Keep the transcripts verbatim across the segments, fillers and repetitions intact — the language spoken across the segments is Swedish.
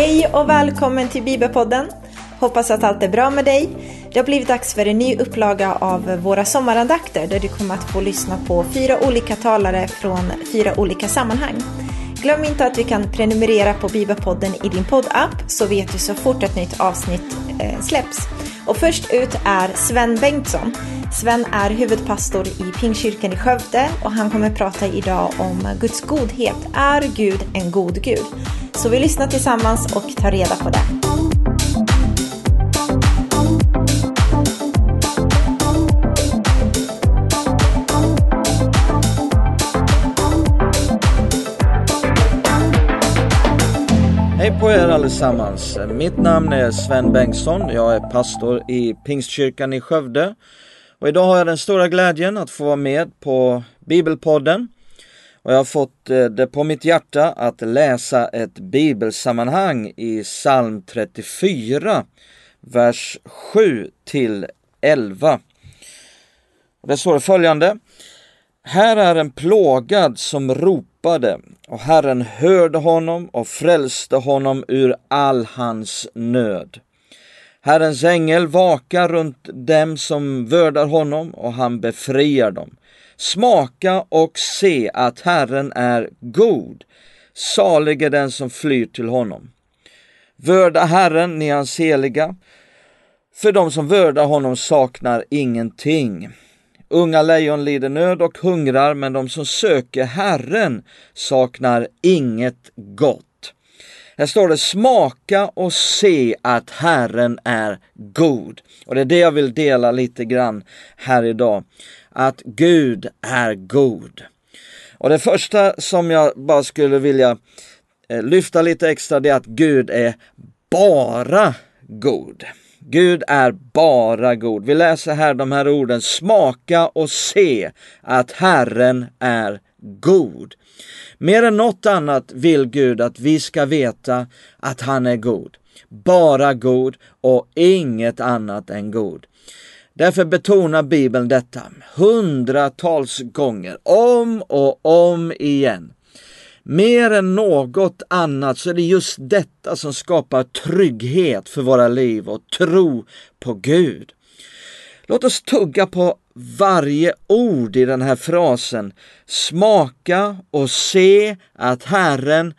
Hej och välkommen till Bibelpodden. Hoppas att allt är bra med dig. Det har blivit dags för en ny upplaga av våra sommarandakter där du kommer att få lyssna på fyra olika talare från fyra olika sammanhang. Glöm inte att du kan prenumerera på Bibelpodden i din poddapp så vet du så fort ett nytt avsnitt eh, släpps. Och först ut är Sven Bengtsson. Sven är huvudpastor i Pingstkyrkan i Skövde och han kommer prata idag om Guds godhet. Är Gud en god Gud? Så vi lyssnar tillsammans och tar reda på det. Hej på er allesammans. Mitt namn är Sven Bengtsson. Jag är pastor i Pingstkyrkan i Skövde. Och idag har jag den stora glädjen att få vara med på Bibelpodden. Och jag har fått det på mitt hjärta att läsa ett bibelsammanhang i psalm trettiofyra, vers sju till elva. Och det står följande. Här är en plågad som ropade, och Herren hörde honom och frälste honom ur all hans nöd. Herrens ängel vakar runt dem som vördar honom, och han befriar dem. Smaka och se att Herren är god. Salig är den som flyr till honom. Vörda Herren, ni hans heliga, för de som vördar honom saknar ingenting. Unga lejon lider nöd och hungrar, men de som söker Herren saknar inget gott. Här står det, smaka och se att Herren är god. Och det är det jag vill dela lite grann här idag. Att Gud är god. Och det första som jag bara skulle vilja lyfta lite extra, det är att Gud är bara god. Gud är bara god. Vi läser här de här orden. Smaka och se att Herren är god. Mer än något annat vill Gud att vi ska veta att han är god. Bara god och inget annat än god. Därför betonar Bibeln detta hundratals gånger, om och om igen. Mer än något annat så är det just detta som skapar trygghet för våra liv och tro på Gud. Låt oss tugga på varje ord i den här frasen. Smaka och se att Herren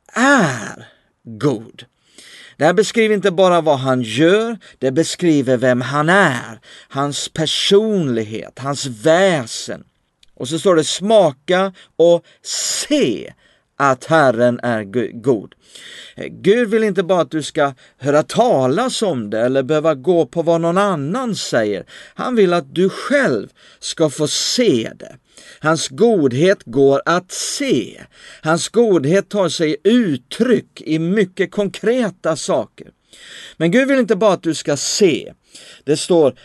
är god. Det här beskriver inte bara vad han gör, det beskriver vem han är, hans personlighet, hans väsen. Och så står det smaka och se att Herren är god. Gud vill inte bara att du ska höra talas om det eller behöva gå på vad någon annan säger. Han vill att du själv ska få se det. Hans godhet går att se. Hans godhet tar sig uttryck i mycket konkreta saker. Men Gud vill inte bara att du ska se. Det står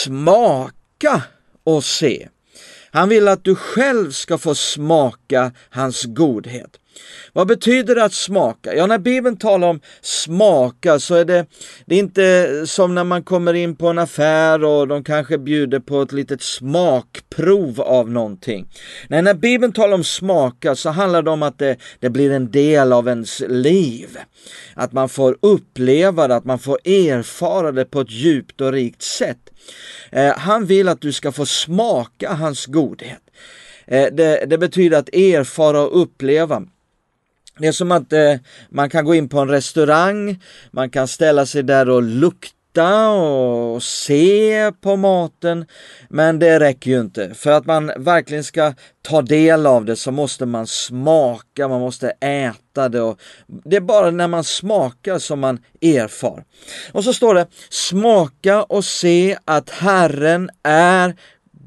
smaka och se. Han vill att du själv ska få smaka hans godhet. Vad betyder det att smaka? Ja, när Bibeln talar om smaka så är det, det är inte som när man kommer in på en affär och de kanske bjuder på ett litet smakprov av någonting. Nej, när Bibeln talar om smaka så handlar det om att det, det blir en del av ens liv. Att man får uppleva det, att man får erfara det på ett djupt och rikt sätt. Eh, han vill att du ska få smaka hans godhet. Eh, det, det betyder att erfara och uppleva. Det är som att eh, man kan gå in på en restaurang, man kan ställa sig där och lukta och se på maten, men det räcker ju inte. För att man verkligen ska ta del av det så måste man smaka, man måste äta det. Och det är bara när man smakar som man erfar. Och så står det, smaka och se att Herren är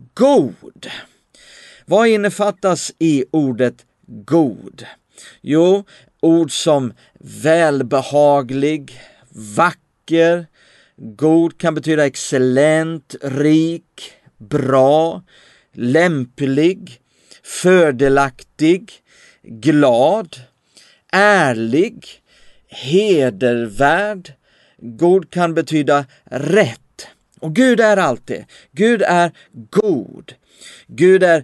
god. Vad innefattas i ordet god? Jo, ord som välbehaglig, vacker, god kan betyda excellent, rik, bra, lämplig, fördelaktig, glad, ärlig, hedervärd. God kan betyda rätt. Och Gud är allt det. Gud är god. Gud är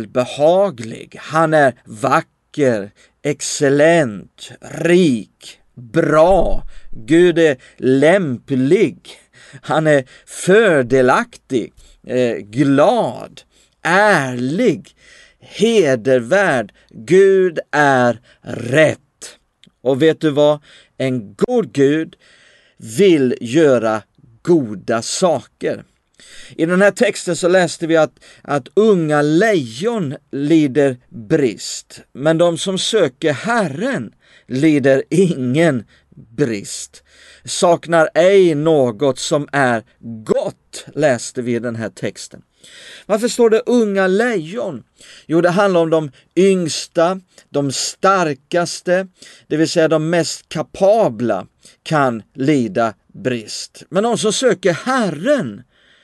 välbehaglig. Han är vacker, excellent, rik, bra. Gud är lämplig. Han är fördelaktig, eh, glad, ärlig, hedervärd. Gud är rätt. Och vet du vad? En god Gud vill göra goda saker. I den här texten så läste vi att, att unga lejon lider brist. Men de som söker Herren lider ingen brist. Saknar ej något som är gott, läste vi i den här texten. Varför står det unga lejon? Jo, det handlar om de yngsta, de starkaste, det vill säga de mest kapabla kan lida brist. Men de som söker Herren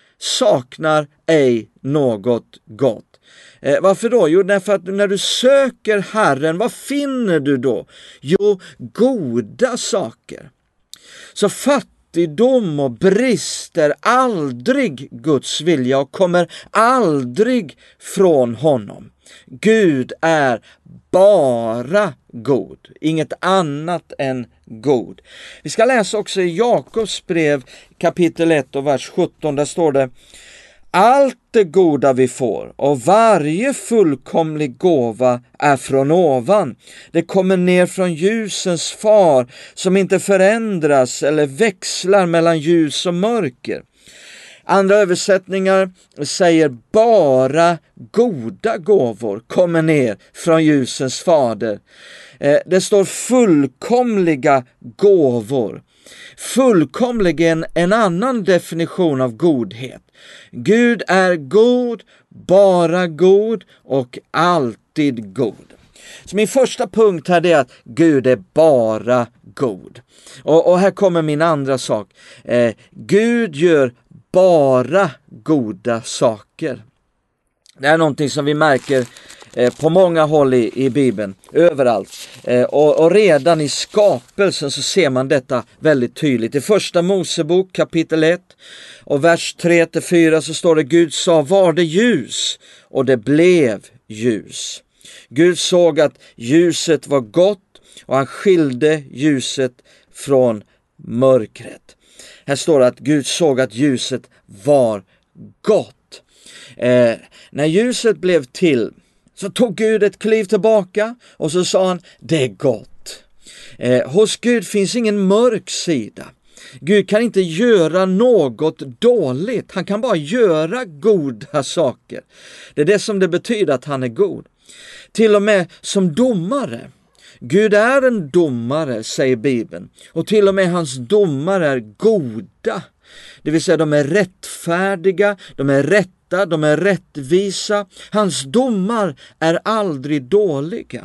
saknar ej något gott. Eh, varför då? Jo, därför att när du söker Herren, vad finner du då? Jo, goda saker. Så fattigdom och brister aldrig Guds vilja och kommer aldrig från honom. Gud är bara god, inget annat än god. Vi ska läsa också i Jakobs brev kapitel ett och vers sjutton. Där står det: allt det goda vi får och varje fullkomlig gåva är från ovan. Det kommer ner från ljusens far som inte förändras eller växlar mellan ljus och mörker. Andra översättningar säger bara goda gåvor kommer ner från ljusens fader. Det står fullkomliga gåvor. Fullkomlig är en, en annan definition av godhet. Gud är god, bara god och alltid god. Så min första punkt här är att Gud är bara god. Och, och här kommer min andra sak. Eh, Gud gör bara goda saker. Det är någonting som vi märker eh, på många håll i, i Bibeln, överallt. Eh, och, och redan i skapelsen så ser man detta väldigt tydligt. I första Mosebok kapitel ett och vers tre till fyra så står det: Gud sa, var det ljus, och det blev ljus. Gud såg att ljuset var gott och han skilde ljuset från mörkret. Här står det att Gud såg att ljuset var gott. Eh, när ljuset blev till så tog Gud ett kliv tillbaka och så sa han, det är gott. Eh, hos Gud finns ingen mörk sida. Gud kan inte göra något dåligt. Han kan bara göra goda saker. Det är det som det betyder att han är god. Till och med som domare. Gud är en domare, säger Bibeln. Och till och med hans domar är goda. Det vill säga de är rättfärdiga, de är rätta, de är rättvisa. Hans domar är aldrig dåliga.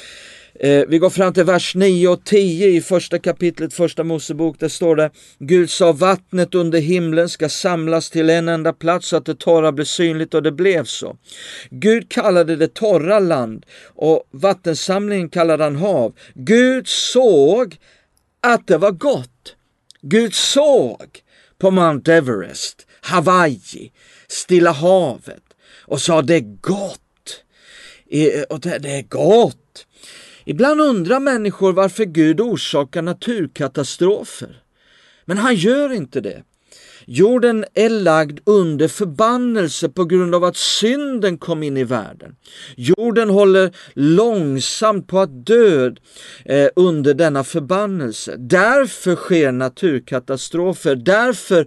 Eh, vi går fram till vers nio och tio i första kapitlet, första Mosebok. Där står det: Gud sa, vattnet under himlen ska samlas till en enda plats så att det torra blir synligt, och det blev så. Gud kallade det torra land och vattensamlingen kallade han hav. Gud såg att det var gott. Gud såg på Mount Everest, Hawaii, Stilla havet och sa, det är gott. Och det, det är gott. Ibland undrar människor varför Gud orsakar naturkatastrofer. Men han gör inte det. Jorden är lagd under förbannelse på grund av att synden kom in i världen. Jorden håller långsamt på att dö eh, under denna förbannelse. Därför sker naturkatastrofer. Därför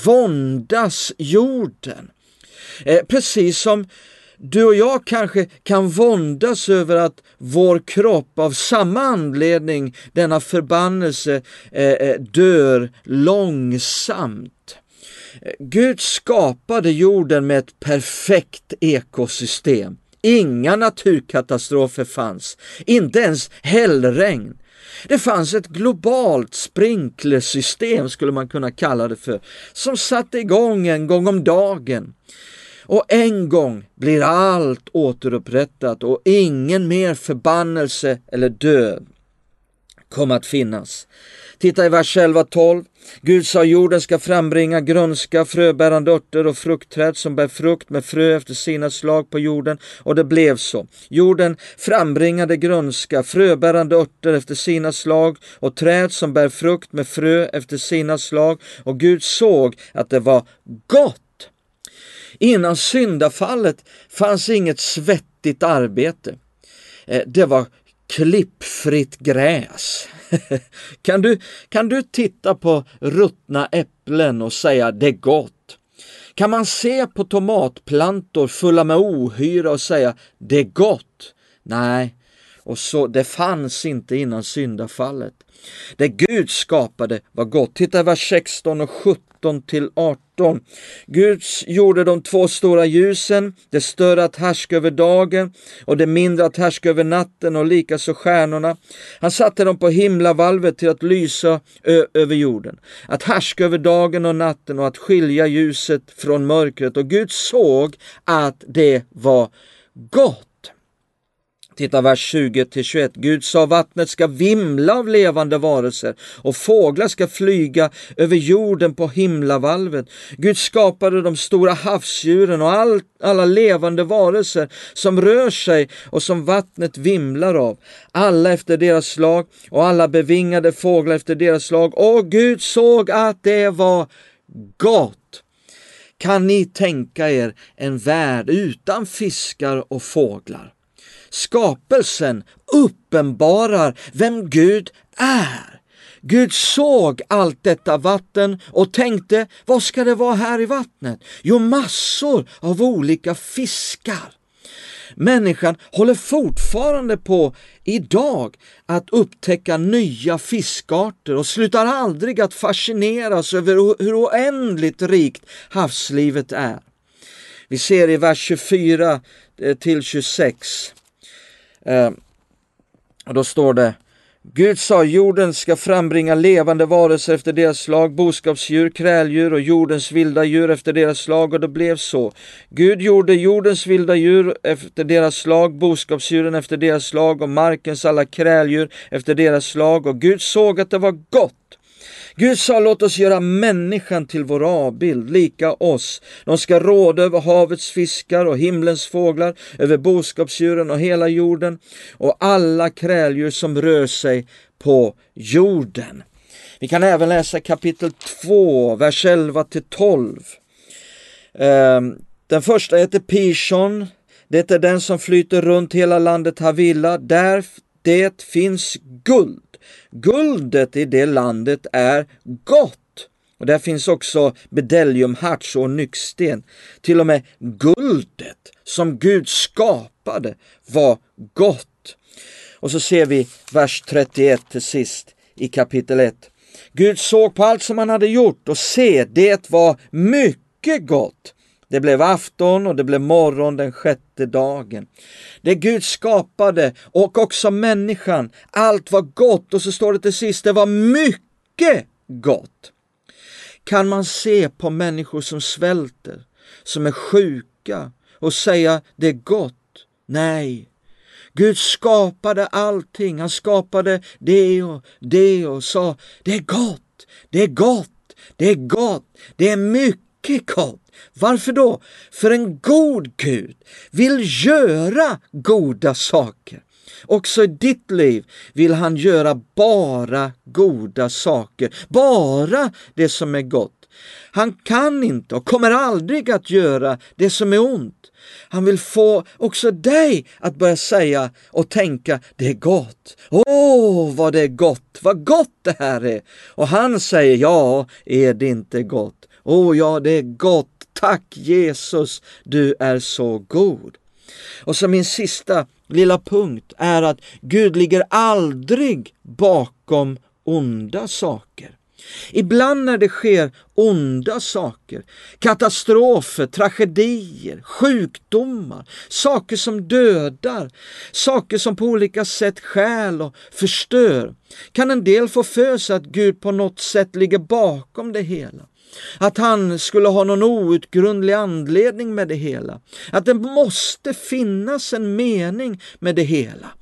våndas jorden. Eh, precis som du och jag kanske kan våndas över att vår kropp av samma anledning, denna förbannelse, eh, dör långsamt. Gud skapade jorden med ett perfekt ekosystem. Inga naturkatastrofer fanns, inte ens hällregn. Det fanns ett globalt sprinklersystem, skulle man kunna kalla det för, som satte igång en gång om dagen. Och en gång blir allt återupprättat och ingen mer förbannelse eller död kommer att finnas. Titta i vers elva tolv. Gud sa, jorden ska frambringa grönska, fröbärande örter och fruktträd som bär frukt med frö efter sina slag på jorden. Och det blev så. Jorden frambringade grönska, fröbärande örter efter sina slag och träd som bär frukt med frö efter sina slag. Och Gud såg att det var gott. Innan syndafallet fanns inget svettigt arbete. Det var klippfritt gräs. Kan du, kan du titta på ruttna äpplen och säga det är gott? Kan man se på tomatplantor fulla med ohyra och säga det är gott? Nej, och så det fanns inte innan syndafallet. Det Gud skapade var gott. Titta i vers sexton och sjutton till arton. Gud gjorde de två stora ljusen, det större att härska över dagen och det mindre att härska över natten, och likaså stjärnorna. Han satte dem på himlavalvet till att lysa ö- över jorden, att härska över dagen och natten och att skilja ljuset från mörkret. Och Gud såg att det var gott. Titta vers tjugo till tjugoett. Gud sa, vattnet ska vimla av levande varelser och fåglar ska flyga över jorden på himlavalvet. Gud skapade de stora havsdjuren och all, alla levande varelser som rör sig och som vattnet vimlar av, alla efter deras slag och alla bevingade fåglar efter deras slag. Och Gud såg att det var gott. Kan ni tänka er en värld utan fiskar och fåglar? Skapelsen uppenbarar vem Gud är. Gud såg allt detta vatten och tänkte, vad ska det vara här i vattnet? Jo, massor av olika fiskar. Människan håller fortfarande på idag att upptäcka nya fiskarter och slutar aldrig att fascineras över hur oändligt rikt havslivet är. Vi ser i vers tjugofyra till tjugosex. Uh, och då står det: Gud sa, jorden ska frambringa levande varelser efter deras slag, boskapsdjur, kräldjur och jordens vilda djur efter deras slag. Och det blev så. Gud gjorde jordens vilda djur efter deras slag, boskapsdjuren efter deras slag och markens alla kräldjur efter deras slag. Och Gud såg att det var gott. Gud sa, låt oss göra människan till vår avbild, lika oss. De ska råda över havets fiskar och himlens fåglar, över boskapsdjuren och hela jorden och alla kräldjur som rör sig på jorden. Vi kan även läsa kapitel två, vers elva till tolv. Den första heter Pishon. Det är den som flyter runt hela landet Havila. Där det finns guld. Guldet i det landet är gott. Och där finns också bedellium, harts och nycksten. Till och med guldet som Gud skapade var gott. Och så ser vi vers trettioett till sist i kapitel ett. Gud såg på allt som han hade gjort och se, det var mycket gott. Det blev afton och det blev morgon den sjätte dagen. Det Gud skapade och också människan, allt var gott. Och så står det till sist, det var mycket gott. Kan man se på människor som svälter, som är sjuka och säga det är gott? Nej. Gud skapade allting. Han skapade det och det och sa det är gott, det är gott, det är gott, det är mycket gott. Varför då? För en god Gud vill göra goda saker. Också i ditt liv vill han göra bara goda saker. Bara det som är gott. Han kan inte och kommer aldrig att göra det som är ont. Han vill få också dig att börja säga och tänka det är gott. Åh, vad det är gott. Vad gott det här är. Och han säger ja, är det inte gott? Åh ja, det är gott. Tack Jesus, du är så god. Och så min sista lilla punkt är att Gud ligger aldrig bakom onda saker. Ibland när det sker onda saker, katastrofer, tragedier, sjukdomar, saker som dödar, saker som på olika sätt stjäl och förstör, kan en del få för sig att Gud på något sätt ligger bakom det hela. Att han skulle ha någon outgrundlig anledning med det hela. Att det måste finnas en mening med det hela.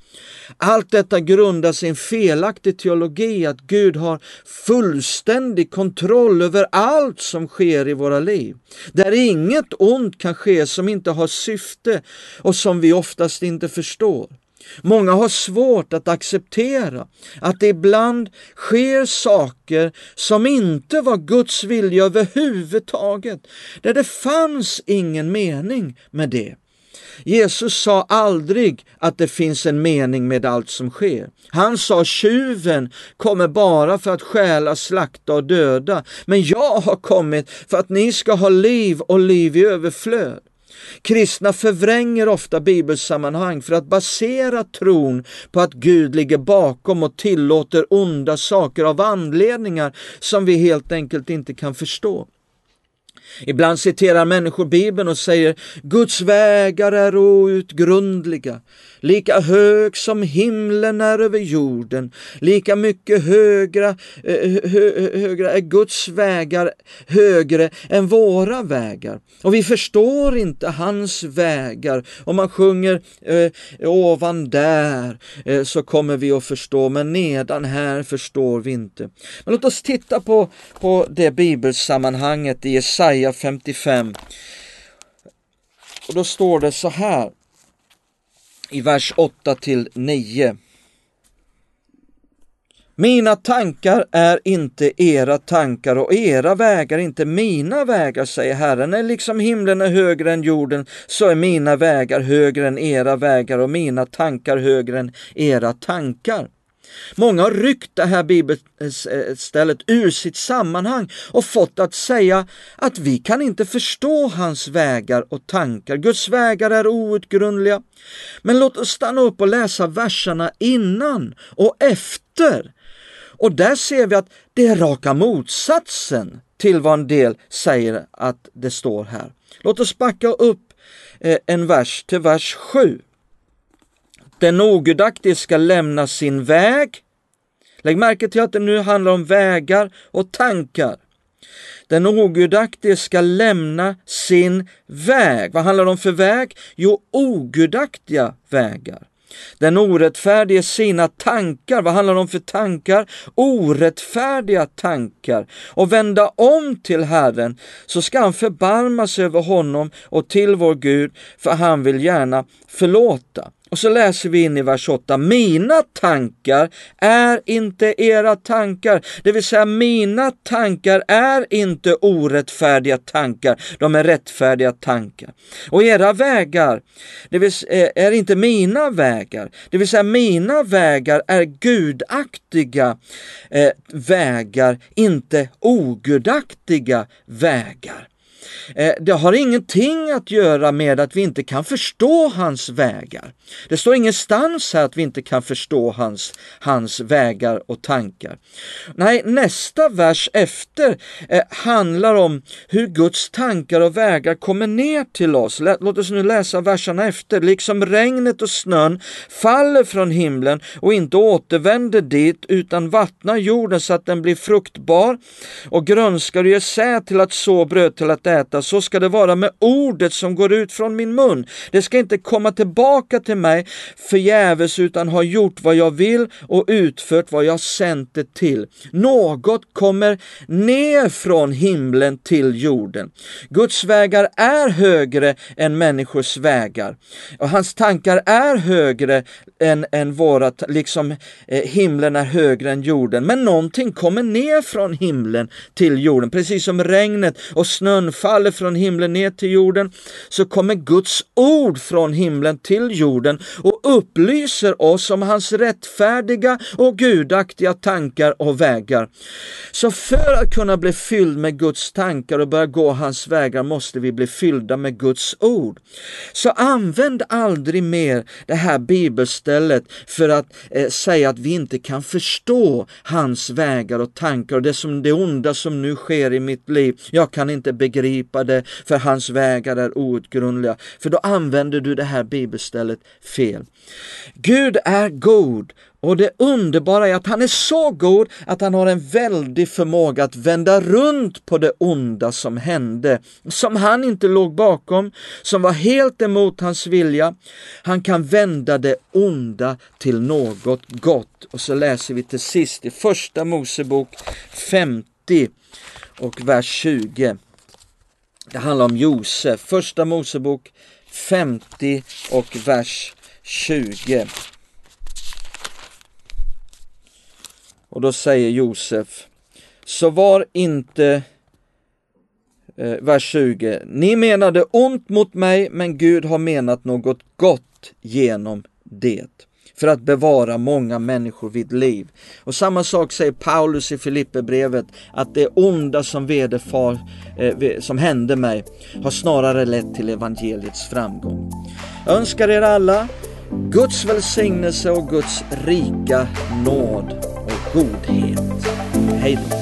Allt detta grundas i en felaktig teologi, att Gud har fullständig kontroll över allt som sker i våra liv. Där inget ont kan ske som inte har syfte och som vi oftast inte förstår. Många har svårt att acceptera att det ibland sker saker som inte var Guds vilja överhuvudtaget, där det fanns ingen mening med det. Jesus sa aldrig att det finns en mening med allt som sker. Han sa tjuven kommer bara för att stjäla, slakta och döda, men jag har kommit för att ni ska ha liv och liv i överflöd. Kristna förvränger ofta bibelsammanhang för att basera tron på att Gud ligger bakom och tillåter onda saker av anledningar som vi helt enkelt inte kan förstå. Ibland citerar människor Bibeln och säger: Guds vägar är outgrundliga, lika hög som himlen är över jorden, lika mycket högre, hö, högre är Guds vägar högre än våra vägar. Och vi förstår inte hans vägar. Om man sjunger eh, ovan där eh, så kommer vi att förstå, men nedan här förstår vi inte. Men låt oss titta på, på det bibelsammanhanget i Jesaja femtiofem. Och då står det så här i vers åtta till nio. Mina tankar är inte era tankar och era vägar inte mina vägar, säger Herren. När liksom himlen är högre än jorden, så är mina vägar högre än era vägar och mina tankar högre än era tankar. Många har ryckt det här bibelstället ur sitt sammanhang och fått att säga att vi kan inte förstå hans vägar och tankar. Guds vägar är outgrundliga. Men låt oss stanna upp och läsa verserna innan och efter. Och där ser vi att det är raka motsatsen till vad en del säger att det står här. Låt oss backa upp en vers till vers sju. Den ogudaktige ska lämna sin väg. Lägg märke till att det nu handlar om vägar och tankar. Den ogudaktige ska lämna sin väg. Vad handlar det om för väg? Jo, ogudaktiga vägar. Den orättfärdige sina tankar. Vad handlar det om för tankar? Orättfärdiga tankar. Och vända om till Herren, så ska han förbarma sig över honom och till vår Gud, för han vill gärna förlåta. Och så läser vi in i vers åtta. Mina tankar är inte era tankar. Det vill säga, mina tankar är inte orättfärdiga tankar. De är rättfärdiga tankar. Och era vägar, det vill säga, är inte mina vägar. Det vill säga, mina vägar är gudaktiga eh, vägar, inte ogudaktiga vägar. Det har ingenting att göra med att vi inte kan förstå hans vägar. Det står ingenstans här att vi inte kan förstå hans, hans vägar och tankar. Nej, nästa vers efter eh, handlar om hur Guds tankar och vägar kommer ner till oss. Låt oss nu läsa verserna efter. Liksom regnet och snön faller från himlen och inte återvänder dit, utan vattnar jorden så att den blir fruktbar och grönskar och ger säd till att så, bröd till att äta. Så ska det vara med ordet som går ut från min mun. Det ska inte komma tillbaka till mig förgäves, utan ha gjort vad jag vill och utfört vad jag sänt det till. Något kommer ner från himlen till jorden. Guds vägar är högre än människors vägar. Och hans tankar är högre än, än våra, liksom eh, himlen är högre än jorden. Men någonting kommer ner från himlen till jorden. Precis som regnet och snön faller från himlen ner till jorden, så kommer Guds ord från himlen till jorden och upplyser oss om hans rättfärdiga och gudaktiga tankar och vägar. Så för att kunna bli fylld med Guds tankar och börja gå hans vägar, måste vi bli fyllda med Guds ord. Så använd aldrig mer det här bibelstället för att eh, säga att vi inte kan förstå hans vägar och tankar och det som det onda som nu sker i mitt liv. Jag kan inte begripa begripa det, för hans vägar är outgrundliga. För då använder du det här bibelstället fel. Gud är god, och det underbara är att han är så god att han har en väldig förmåga att vända runt på det onda som hände, som han inte låg bakom, som var helt emot hans vilja. Han kan vända det onda till något gott. Och så läser vi till sist i första Mosebok femtio och vers tjugo. Det handlar om Josef. Första Mosebok femtio och vers tjugo. Och då säger Josef: så var inte, eh, vers tjugo, ni menade ont mot mig, men Gud har menat något gott genom det, för att bevara många människor vid liv. Och samma sak säger Paulus i Filipperbrevet, att det onda som vederfar, eh, som hände mig har snarare lett till evangeliets framgång. Jag önskar er alla Guds välsignelse och Guds rika nåd och godhet. Hej då.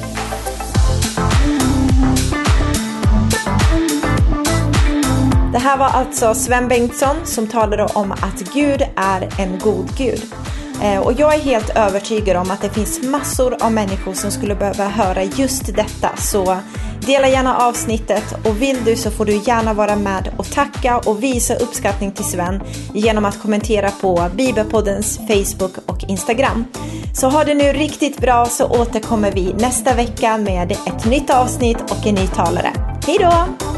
Det här var alltså Sven Bengtsson som talade om att Gud är en god Gud. Och jag är helt övertygad om att det finns massor av människor som skulle behöva höra just detta. Så dela gärna avsnittet, och vill du så får du gärna vara med och tacka och visa uppskattning till Sven genom att kommentera på Bibelpoddens Facebook och Instagram. Så ha det nu riktigt bra, så återkommer vi nästa vecka med ett nytt avsnitt och en ny talare. Hej då!